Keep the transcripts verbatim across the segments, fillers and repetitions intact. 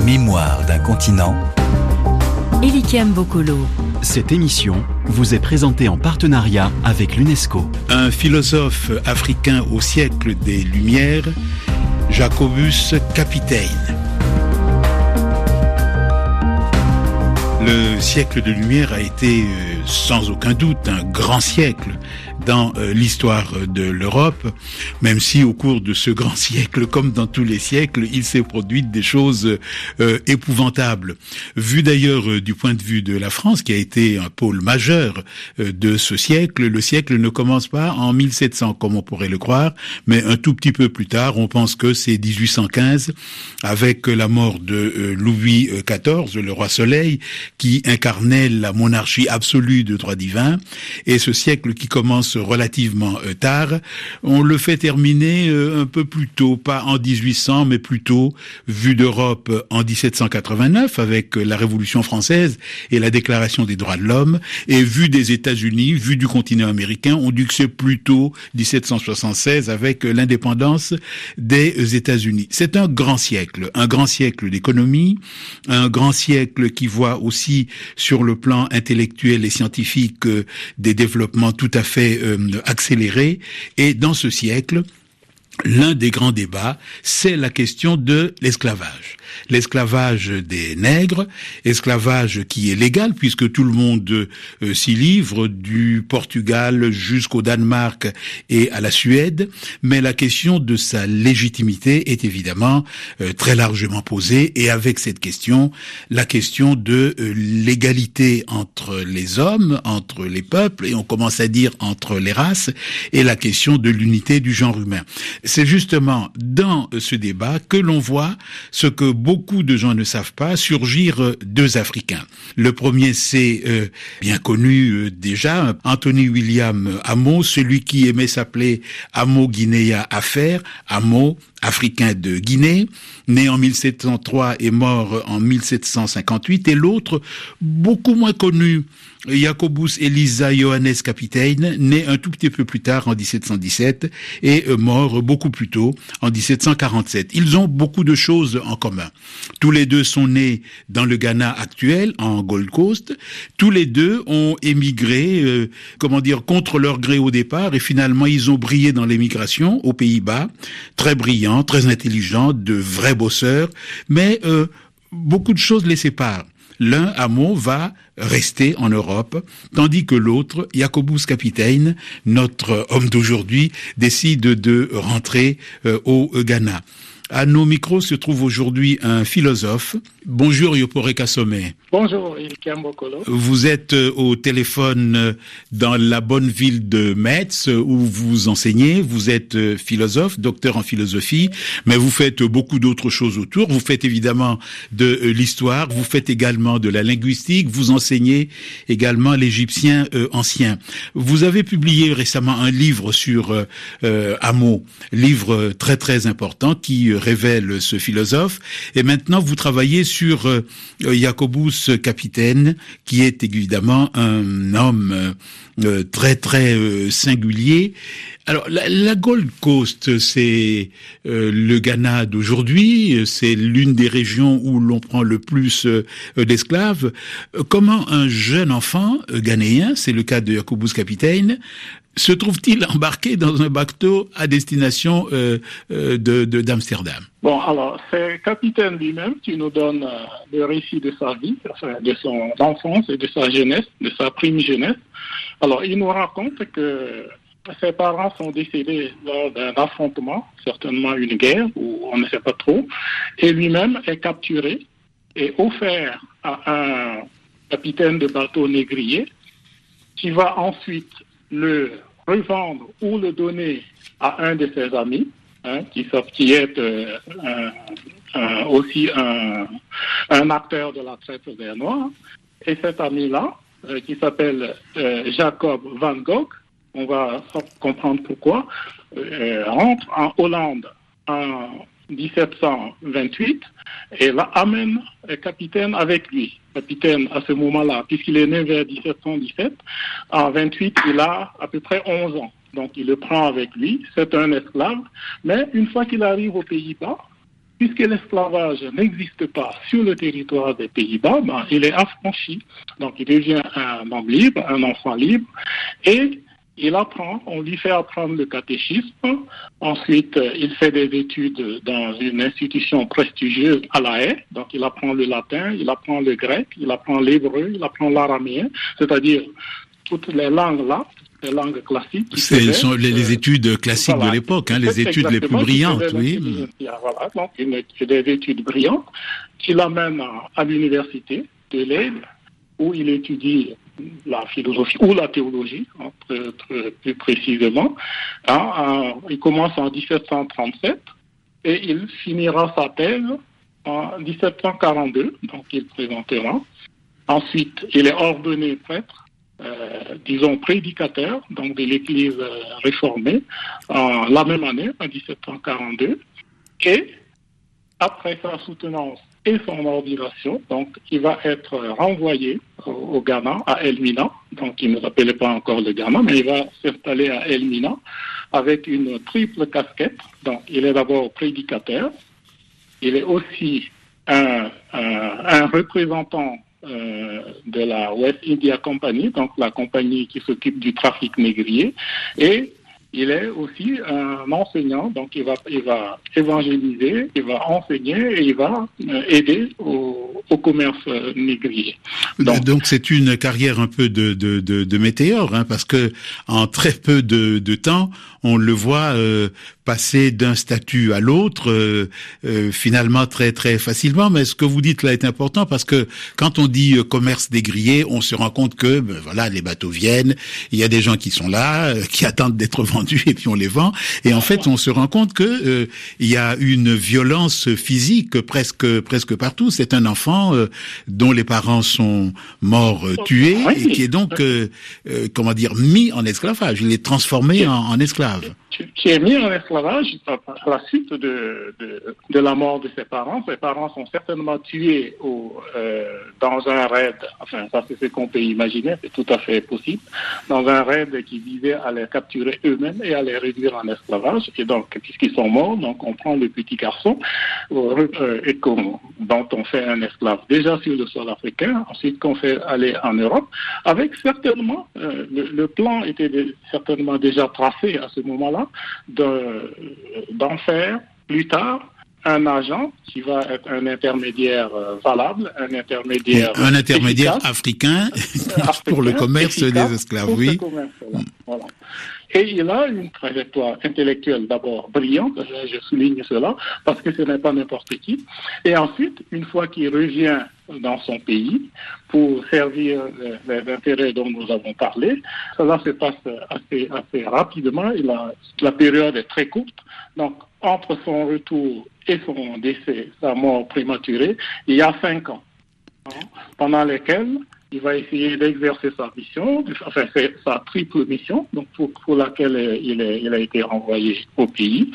Mémoire d'un continent. Elikem Bokolo. Cette émission vous est présentée en partenariat avec l'UNESCO. Un philosophe africain au siècle des Lumières, Jacobus Kapitein. Le siècle de Lumière a été, euh, sans aucun doute, un grand siècle dans euh, l'histoire de l'Europe, même si au cours de ce grand siècle, comme dans tous les siècles, il s'est produit des choses euh, épouvantables. Vu d'ailleurs euh, du point de vue de la France, qui a été un pôle majeur euh, de ce siècle, le siècle ne commence pas en mille sept cents, comme on pourrait le croire, mais un tout petit peu plus tard. On pense que c'est dix-huit cent quinze, avec la mort de euh, Louis quatorze, le roi Soleil, qui incarnait la monarchie absolue de droit divin, et ce siècle qui commence relativement euh, tard, on le fait terminer euh, un peu plus tôt, pas en dix-huit cents, mais plutôt, vu d'Europe, en dix-sept cent quatre-vingt-neuf, avec euh, la Révolution française et la Déclaration des droits de l'homme, et vu des États-Unis, vu du continent américain, on dit que c'est plutôt dix-sept cent soixante-seize, avec euh, l'indépendance des États-Unis. C'est un grand siècle, un grand siècle d'économie, un grand siècle qui voit aussi sur le plan intellectuel et scientifique euh, des développements tout à fait euh, accélérés. Et dans ce siècle, l'un des grands débats, c'est la question de l'esclavage. L'esclavage des nègres, esclavage qui est légal puisque tout le monde euh, s'y livre, du Portugal jusqu'au Danemark et à la Suède, mais la question de sa légitimité est évidemment euh, très largement posée, et avec cette question, la question de euh, l'égalité entre les hommes, entre les peuples, et on commence à dire entre les races, et la question de l'unité du genre humain. C'est justement dans ce débat que l'on voit ce que beaucoup de gens ne savent pas, surgir deux Africains. Le premier, c'est euh, bien connu euh, déjà, Anthony William Amo, celui qui aimait s'appeler Amo Guinea Affaire, Amo, africain de Guinée, né en mille sept cent trois et mort en mille sept cent cinquante-huit, et l'autre, beaucoup moins connu, Jacobus Elisa Johannes Kapitein, né un tout petit peu plus tard en dix-sept cent dix-sept et mort beaucoup plus tôt en dix-sept cent quarante-sept. Ils ont beaucoup de choses en commun. Tous les deux sont nés dans le Ghana actuel, en Gold Coast. Tous les deux ont émigré, euh, comment dire, contre leur gré au départ, et finalement ils ont brillé dans l'émigration aux Pays-Bas, très brillants, très intelligents, de vrais bosseurs, mais euh, beaucoup de choses les séparent. L'un, Amo, va rester en Europe, tandis que l'autre, Jacobus Kapitein, notre homme d'aujourd'hui, décide de rentrer euh, au Ghana. À nos micros se trouve aujourd'hui un philosophe. Bonjour Yopore Kasome. Bonjour Elikem Bokolo. Vous êtes au téléphone dans la bonne ville de Metz où vous enseignez. Vous êtes philosophe, docteur en philosophie, mais vous faites beaucoup d'autres choses autour. Vous faites évidemment de l'histoire, vous faites également de la linguistique, vous enseignez également l'égyptien euh, ancien. Vous avez publié récemment un livre sur euh, Amo, livre très très important qui révèle ce philosophe, et maintenant vous travaillez sur euh, Jacobus Kapitein, qui est évidemment un homme euh, très très euh, singulier. Alors la, la Gold Coast, c'est euh, le Ghana d'aujourd'hui, c'est l'une des régions où l'on prend le plus euh, d'esclaves. Comment un jeune enfant euh, ghanéen, c'est le cas de Jacobus Kapitein, se trouve-t-il embarqué dans un bateau à destination euh, euh, de, de, d'Amsterdam? Bon, alors, c'est Kapitein lui-même qui nous donne euh, le récit de sa vie, enfin, de son enfance et de sa jeunesse, de sa prime jeunesse. Alors, il nous raconte que ses parents sont décédés lors d'un affrontement, certainement une guerre, ou on ne sait pas trop, et lui-même est capturé et offert à un capitaine de bateau négrier qui va ensuite le revendre ou le donner à un de ses amis, hein, qui, qui est euh, un, un, aussi un, un acteur de la traite des Noirs. Et cet ami-là, euh, qui s'appelle euh, Jacob van Gogh, on va comprendre pourquoi, euh, rentre en Hollande en dix-sept cent vingt-huit et là amène le capitaine avec lui. Capitaine à ce moment-là, puisqu'il est né vers dix-sept cent dix-sept, en vingt-huit, il a à peu près onze ans. Donc il le prend avec lui, c'est un esclave, mais une fois qu'il arrive aux Pays-Bas, puisque l'esclavage n'existe pas sur le territoire des Pays-Bas, ben, il est affranchi. Donc, il devient un homme libre, un enfant libre, et il apprend, on lui fait apprendre le catéchisme. Ensuite, il fait des études dans une institution prestigieuse à La Haye. Donc, il apprend le latin, il apprend le grec, il apprend l'hébreu, il apprend l'araméen, c'est-à-dire toutes les langues là, les langues classiques. Ce sont les, les études classiques voilà, de l'époque, hein, les études les plus brillantes, oui. Voilà, donc une, des études brillantes qui l'amènent à, à l'université de Leyde, où il étudie la philosophie ou la théologie, hein, plus, plus précisément. Hein, hein, il commence en dix-sept cent trente-sept et il finira sa thèse en dix-sept cent quarante-deux, donc il présentera. Ensuite, il est ordonné prêtre, euh, disons prédicateur, donc de l'Église euh, réformée, en la même année, en dix-sept cent quarante-deux. Et après sa soutenance et son ordination, donc il va être renvoyé au, au Ghana, à Elmina, donc il ne s'appelait pas encore le Ghana, mais il va s'installer à Elmina avec une triple casquette. Donc il est d'abord prédicateur, il est aussi un, un, un représentant euh, de la West India Company, donc la compagnie qui s'occupe du trafic négrier, et il est aussi un enseignant, donc il va, il va évangéliser, il va enseigner et il va aider au, au commerce négrier. Donc, donc c'est une carrière un peu de, de, de, de météore, hein, parce que en très peu de, de temps, on le voit euh, passer d'un statut à l'autre, euh, euh, finalement très très facilement. Mais ce que vous dites là est important parce que quand on dit euh, commerce négrier, on se rend compte que ben, voilà, les bateaux viennent, il y a des gens qui sont là, euh, qui attendent d'être vendus et puis on les vend. Et en fait, on se rend compte que euh, il y a une violence physique presque presque partout. C'est un enfant euh, dont les parents sont morts, euh, tués, et qui est donc euh, euh, comment dire mis en esclavage. Il est transformé en, en esclave. Qui est mis en esclavage à la suite de, de, de la mort de ses parents. Ses parents sont certainement tués au, euh, dans un raid, enfin ça c'est ce qu'on peut imaginer, c'est tout à fait possible, dans un raid qui visait à les capturer eux-mêmes et à les réduire en esclavage. Et donc, puisqu'ils sont morts, donc on prend le petit garçon euh, et qu'on, dont on fait un esclave déjà sur le sol africain, ensuite qu'on fait aller en Europe, avec certainement, euh, le, le plan était de, certainement déjà tracé à ce moment-là, de, d'en faire plus tard un agent qui va être un intermédiaire euh, valable, un intermédiaire un intermédiaire efficace, africain, africain pour le commerce des esclaves, oui. Mm. Voilà. Et il a une trajectoire intellectuelle d'abord brillante, je souligne cela, parce que ce n'est pas n'importe qui. Et ensuite, une fois qu'il revient dans son pays pour servir les, les intérêts dont nous avons parlé, cela se passe assez, assez rapidement. Et la, la période est très courte. Donc, entre son retour et son décès, sa mort prématurée, il y a cinq ans, hein, pendant lesquels il va essayer d'exercer sa mission, enfin c'est sa triple mission, donc pour, pour laquelle il, est, il a été renvoyé au pays,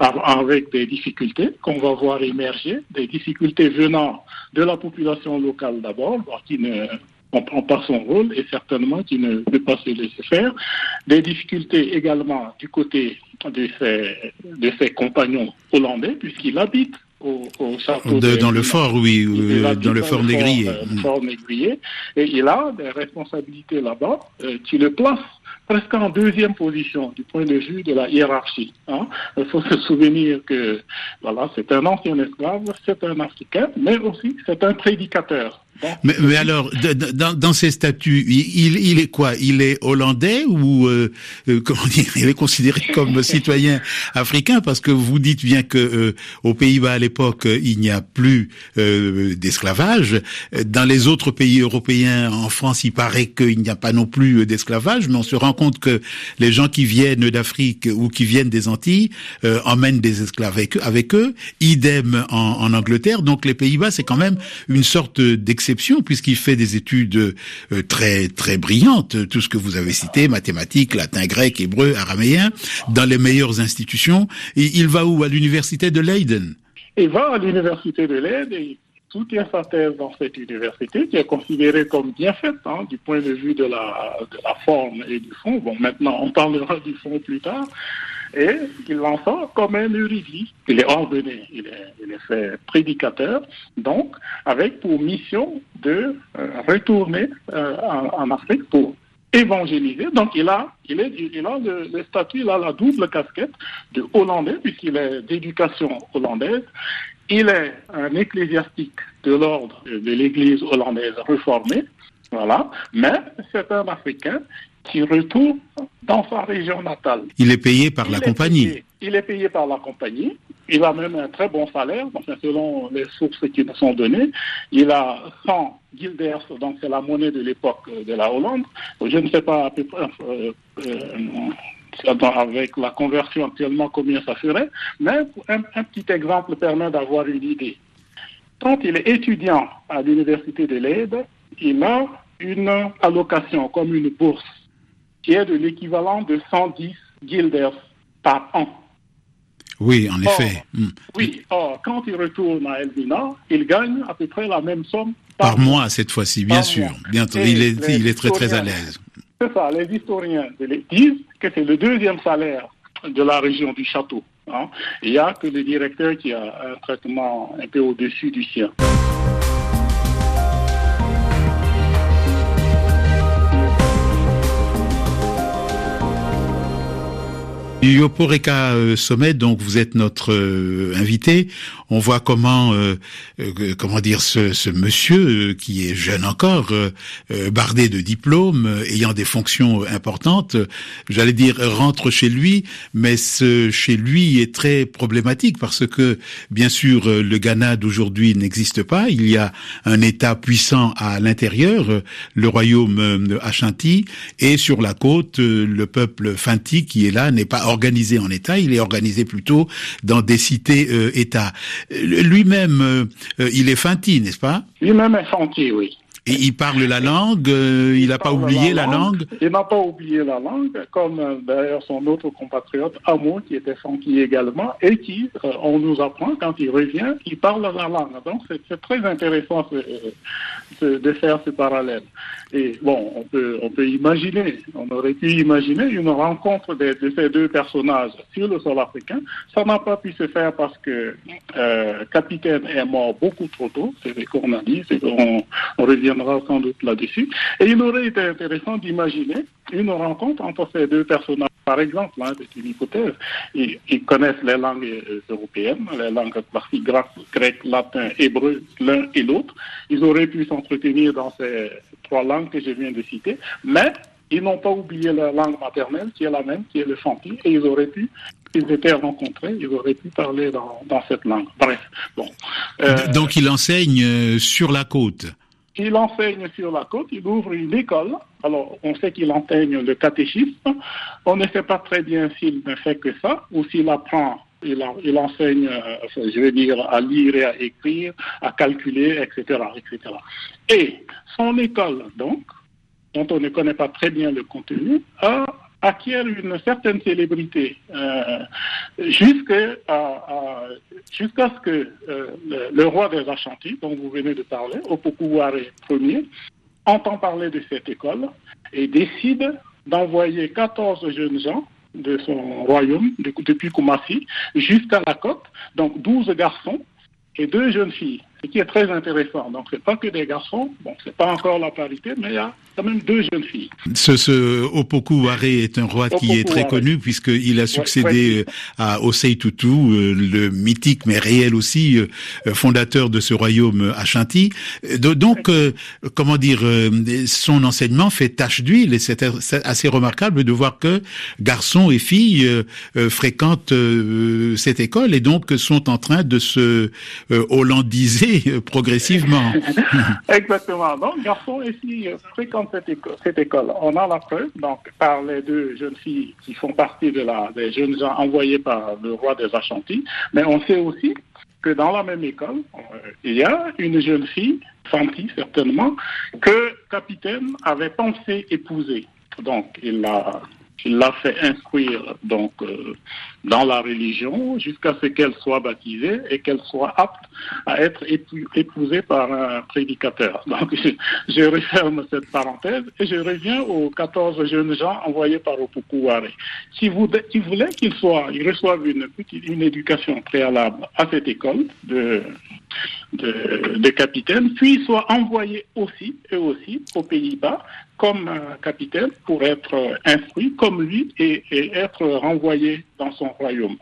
avec des difficultés qu'on va voir émerger, des difficultés venant de la population locale d'abord, qui ne comprend pas son rôle et certainement qui ne peut pas se laisser faire, des difficultés également du côté de ses, de ses compagnons hollandais, puisqu'il habite Au, au château de, de, dans le fort, oui, euh, dans le fort négrier. Euh, le fort négrier. Et il a des responsabilités là-bas euh, qui le placent presque en deuxième position du point de vue de la hiérarchie. Hein. Il faut se souvenir que voilà, c'est un ancien esclave, c'est un Africain, mais aussi c'est un prédicateur. Donc, mais, mais alors, de, de, dans, dans ces statuts, il, il est quoi? Il est hollandais ou euh, euh, comment dire? Il est considéré comme citoyen africain parce que vous dites bien que euh, aux Pays-Bas à l'époque il n'y a plus euh, d'esclavage. Dans les autres pays européens, en France, il paraît qu'il n'y a pas non plus d'esclavage, mais on se rend compte que les gens qui viennent d'Afrique ou qui viennent des Antilles euh, emmènent des esclaves avec eux. Avec eux. Idem en, en Angleterre. Donc les Pays-Bas, c'est quand même une sorte d'exception puisqu'il fait des études euh, très très brillantes, tout ce que vous avez cité, mathématiques, latin, grec, hébreu, araméen, dans les meilleures institutions. Et il va où? À l'université de Leiden. Il va à l'université de Leiden et soutient sa thèse dans cette université qui est considérée comme bien faite hein, du point de vue de la, de la forme et du fond. Bon, maintenant, on parlera du fond plus tard. Et il en sort comme un érudit. Il est ordonné, il est, il est fait prédicateur, donc avec pour mission de euh, retourner euh, en, en Afrique pour évangéliser. Donc il a, il est, il a le, le statut, il a la double casquette de Hollandais, puisqu'il est d'éducation hollandaise. Il est un ecclésiastique de l'ordre de l'Église hollandaise réformée, voilà, mais c'est un Africain qui retourne dans sa région natale. Il est payé par il la est compagnie. Payé, il est payé par la compagnie. Il a même un très bon salaire, enfin, selon les sources qui nous sont données. Il a cent guilders, donc c'est la monnaie de l'époque de la Hollande. Je ne sais pas à peu près... Euh, euh, avec la conversion actuellement, combien ça ferait, mais un, un petit exemple permet d'avoir une idée. Quand il est étudiant à l'Université de Leyde, il a une allocation comme une bourse qui est de l'équivalent de cent dix guilders par an. Oui, en effet. Or, mm. Oui, or, quand il retourne à Elmina, il gagne à peu près la même somme par, par mois, cette fois-ci, bien sûr. Bien, il est, il est très, très à l'aise. C'est ça, les historiens disent que c'est le deuxième salaire de la région du château. Hein. Il n'y a que le directeur qui a un traitement un peu au-dessus du sien. Yoporeka Sommet, donc vous êtes notre euh, invité. On voit comment, euh, euh, comment dire, ce, ce monsieur euh, qui est jeune encore, euh, euh, bardé de diplômes, euh, ayant des fonctions importantes, euh, j'allais dire rentre chez lui, mais ce chez lui est très problématique parce que bien sûr euh, le Ghana d'aujourd'hui n'existe pas. Il y a un État puissant à l'intérieur, euh, le royaume euh, Ashanti, et sur la côte euh, le peuple Fanti qui est là n'est pas organisé en État, il est organisé plutôt dans des cités-États. Euh, Lui-même, euh, il est Fanti, n'est-ce pas? Lui-même est Fanti, oui. Et il parle la langue, euh, il n'a pas oublié la langue. la langue. Il n'a pas oublié la langue, comme euh, d'ailleurs son autre compatriote, Amo, qui était Fanti également, et qui, euh, on nous apprend, quand il revient, il parle la langue. Donc c'est, c'est très intéressant ce, ce, de faire ce parallèle. Et bon, on peut, on peut imaginer, on aurait pu imaginer une rencontre de, de ces deux personnages sur le sol africain. Ça n'a pas pu se faire parce que euh, Capitaine est mort beaucoup trop tôt, c'est ce qu'on a dit, c'est qu'on on reviendra sans doute là-dessus. Et il aurait été intéressant d'imaginer une rencontre entre ces deux personnages. Par exemple, hein, c'est une hypothèse, ils, ils connaissent les langues euh, européennes, les langues classiques, grec, latin, hébreu, l'un et l'autre. Ils auraient pu s'entretenir dans ces trois langues que je viens de citer, mais ils n'ont pas oublié leur langue maternelle, qui est la même, qui est le fanti, et ils auraient pu, ils étaient rencontrés, ils auraient pu parler dans, dans cette langue. Bref, bon. Euh, Donc il enseigne euh, sur la côte. Il enseigne sur la côte, il ouvre une école. Alors, on sait qu'il enseigne le catéchisme. On ne sait pas très bien s'il ne fait que ça, ou s'il apprend, il, a, il enseigne, euh, je vais dire, à lire et à écrire, à calculer, et cetera, et cetera. Et son école, donc, dont on ne connaît pas très bien le contenu, a acquiert une certaine célébrité euh, jusqu'à, à, jusqu'à ce que euh, le, le roi des Ashanti, dont vous venez de parler, Opoku-Ware Ier, entend parler de cette école et décide d'envoyer quatorze jeunes gens de son royaume, de, depuis Koumassi, jusqu'à la côte, donc douze garçons et deux jeunes filles, ce qui est très intéressant. Donc, c'est pas que des garçons, bon, c'est pas encore la parité, mais il y a quand même deux jeunes filles. Ce, ce Opoku-Ware est un roi qui est très connu puisqu'il a succédé ouais, ouais. à Osei Tutu, le mythique mais réel aussi fondateur de ce royaume Ashanti. Donc, euh, comment dire, son enseignement fait tache d'huile et c'est assez remarquable de voir que garçons et filles euh, fréquentent euh, cette école et donc sont en train de se euh, hollandiser progressivement. Exactement. Donc, garçons et filles fréquentent cette école, cette école. On a la preuve, donc, par les deux jeunes filles qui font partie de la, des jeunes gens envoyés par le roi des Ashanti. Mais on sait aussi que dans la même école, euh, il y a une jeune fille, Fanti certainement, que Capitaine avait pensé épouser. Donc, il l'a Il l'a fait instruire donc euh, dans la religion jusqu'à ce qu'elle soit baptisée et qu'elle soit apte à être épou- épousée par un prédicateur. Donc je, je referme cette parenthèse et je reviens aux quatorze jeunes gens envoyés par Opoku Ware, qui, voulaient, qui voulaient qu'ils soient, ils reçoivent une petite une éducation préalable à cette école de de, de capitaine, puis soient envoyés aussi, eux aussi, aux Pays-Bas comme euh, capitaine pour être euh, instruits comme lui et, et être renvoyés dans son royaume.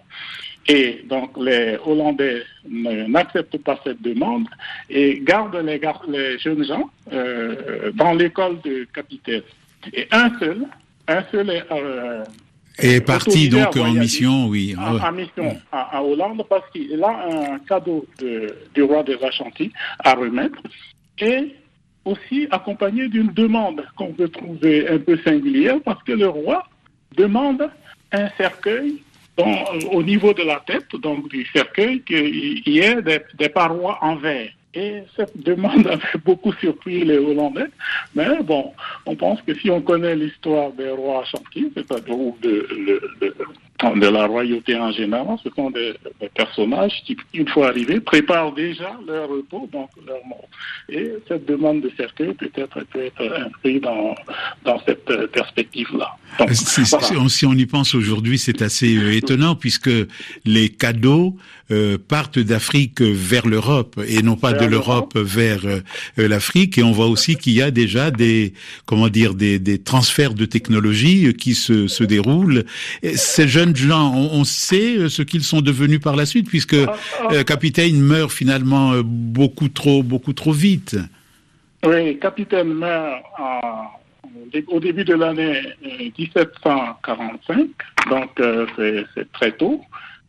Et donc les Hollandais ne, n'acceptent pas cette demande et gardent les, gar- les jeunes gens euh, dans l'école de capitaine. Et un seul, un seul est euh, est parti donc en mission, oui. En, en mission à, à Hollande parce qu'il a un cadeau de, du roi des Ashantis à remettre et aussi accompagné d'une demande qu'on peut trouver un peu singulière parce que le roi demande un cercueil dont, au niveau de la tête, donc du cercueil, qu'il y ait des, des parois en verre. Et cette demande avait beaucoup surpris les Hollandais. Mais bon, on pense que si on connaît l'histoire des rois Ashantis, c'est-à-dire de, de, de, de la royauté en général, ce sont des, des personnages qui, une fois arrivés, préparent déjà leur repos, donc leur mort. Et cette demande de cercueil peut-être peut être inscrite dans, dans cette perspective-là. Donc, c'est, voilà. c'est, si on y pense aujourd'hui, c'est assez euh, étonnant puisque les cadeaux euh, partent d'Afrique vers l'Europe et non pas vers de l'Europe, l'Europe vers euh, l'Afrique. Et on voit aussi qu'il y a déjà des, comment dire, des, des transferts de technologie qui se, se déroulent. Et ces jeunes gens, on, on sait ce qu'ils sont devenus par la suite puisque euh, Capitaine meurt finalement euh, beaucoup trop, beaucoup trop vite. Oui, Capitaine meurt en au début de l'année dix-sept cent quarante-cinq, donc euh, c'est, c'est très tôt.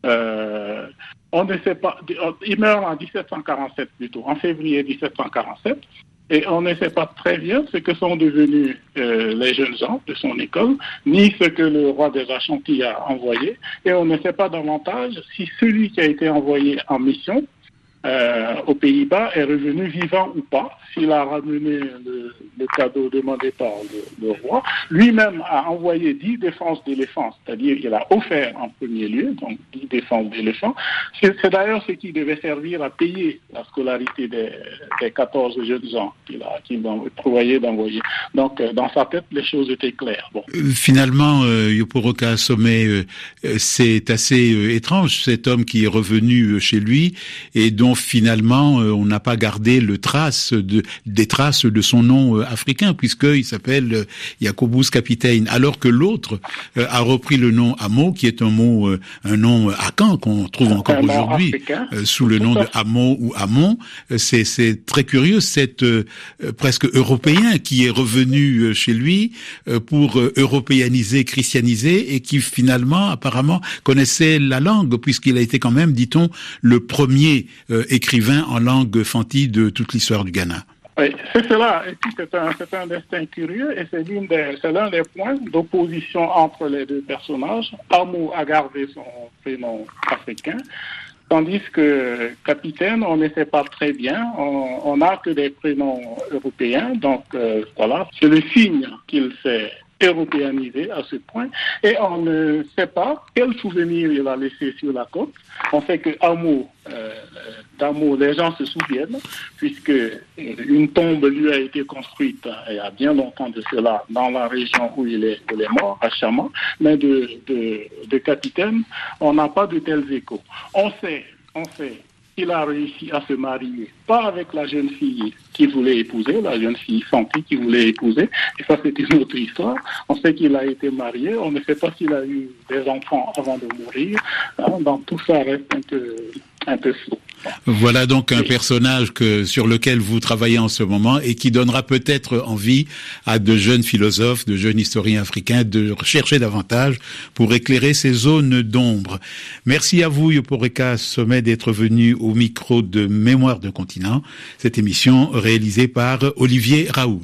Euh, on ne sait pas, il meurt en dix-sept cent quarante-sept plutôt, en février dix-sept cent quarante-sept, et on ne sait pas très bien ce que sont devenus euh, les jeunes gens de son école, ni ce que le roi des Ashantis a envoyé, et on ne sait pas davantage si celui qui a été envoyé en mission Euh, aux Pays-Bas est revenu vivant ou pas, s'il a ramené le, le cadeau demandé par le, le roi. Lui-même a envoyé dix défenses d'éléphants, c'est-à-dire qu'il a offert en premier lieu, donc dix défenses d'éléphants. C'est, c'est d'ailleurs ce qui devait servir à payer la scolarité des, des quatorze jeunes gens qu'il a, qu'il a prévoyé d'envoyer. Donc, euh, dans sa tête, les choses étaient claires. Bon. Euh, finalement, euh, Yoporoka Somé, euh, c'est assez euh, étrange, cet homme qui est revenu euh, chez lui et dont finalement euh, on n'a pas gardé le trace de, des traces de son nom euh, africain puisqu'il s'appelle euh, Jacobus Capitaine, alors que l'autre euh, a repris le nom Amo qui est un mot, euh, un nom akan qu'on trouve encore un aujourd'hui euh, sous le nom de Amo ou Amon. Euh, c'est, c'est très curieux, cet euh, presque européen qui est revenu euh, chez lui euh, pour euh, européaniser, christianiser et qui finalement apparemment connaissait la langue puisqu'il a été quand même, dit-on, le premier euh, écrivain en langue fanti de toute l'histoire du Ghana. Oui, c'est cela. Et puis c'est un, c'est un destin curieux et c'est, l'une des, c'est l'un des points d'opposition entre les deux personnages. Amo a gardé son prénom africain, tandis que Capitaine, on ne sait pas très bien. On n'a que des prénoms européens, donc euh, voilà, c'est le signe qu'il s'est européanisé à ce point, et on ne sait pas quel souvenir il a laissé sur la côte. On sait que Amo, euh, d'Amo, les gens se souviennent, puisque une tombe lui a été construite il y a bien longtemps de cela dans la région où il est, où il est mort, à Chama, mais de, de, de Capitaine, on n'a pas de tels échos. On sait, on sait qu'il a réussi à se marier, pas avec la jeune fille qu'il voulait épouser, la jeune fille Fanti qu'il voulait épouser, et ça c'est une autre histoire. On sait qu'il a été marié, on ne sait pas s'il a eu des enfants avant de mourir, hein, donc tout ça reste un peu, un peu flou. Voilà donc un personnage que, sur lequel vous travaillez en ce moment et qui donnera peut-être envie à de jeunes philosophes, de jeunes historiens africains de rechercher davantage pour éclairer ces zones d'ombre. Merci à vous, Yoporoka Somé, d'être venu au micro de Mémoire de continent, cette émission réalisée par Olivier Raoult.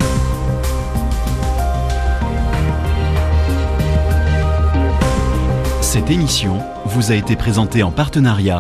Cette émission vous a été présentée en partenariat